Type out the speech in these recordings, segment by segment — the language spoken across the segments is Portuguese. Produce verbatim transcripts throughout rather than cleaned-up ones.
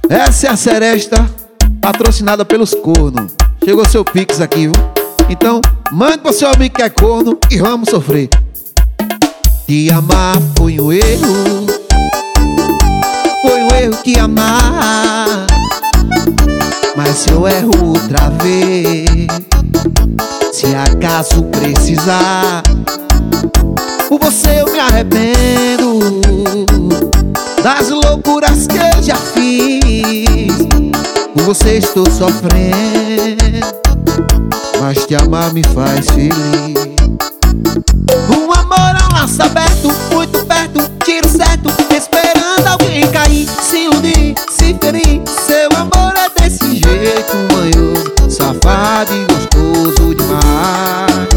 Essa é a Seresta, patrocinada pelos cornos. Chegou seu Pix aqui, viu? Então, mande pro seu amigo que é corno e vamos sofrer. Te amar foi um erro, foi um erro te amar. Mas se eu erro outra vez, se acaso precisar, por você eu me arrependo das loucuras que eu já fiz. Por você estou sofrendo, mas te amar me faz feliz. Um amor a um laço aberto, muito perto, tiro certo, esperando alguém cair, se iludir, se ferir. Seu amor é desse jeito manhoso, safado e gostoso demais.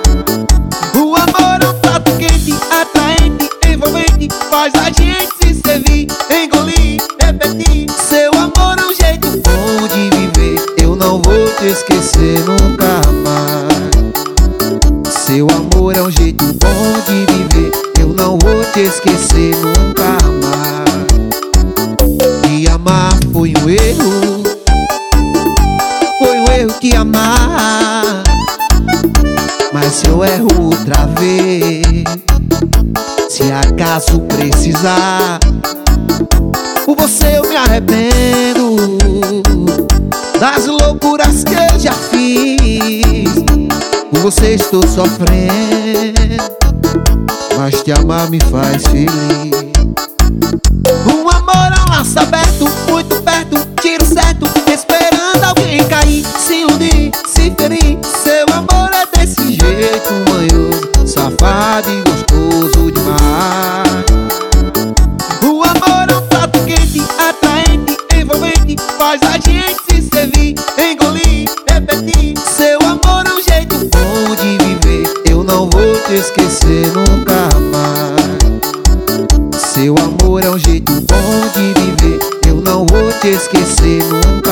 O amor é um prato quente, atraente, envolvente, faz a gente se servir, engolir, repetir. Seu amor é um jeito bom de viver, eu não vou te esquecer nunca mais. Seu amor é um jeito bom de viver, eu não vou te esquecer nunca mais. Te amar foi um erro, foi um erro te amar. Mas se eu erro outra vez, se acaso precisar, por você eu me arrependo das loucuras que eu já fiz. Por você estou sofrendo, mas te amar me faz feliz. Um amor a um laço aberto, muito perto, tiro certo, esperando alguém cair, se iludir, se ferir. Seu amor é desse jeito manhoso, safado e gostoso demais. O amor é um prato quente, atraente, envolvente, faz a gente se servir, engolir, repetir. Seu amor é um jeito bom de viver, eu não vou te esquecer nunca mais. Seu amor é um jeito bom de viver, eu não vou te esquecer nunca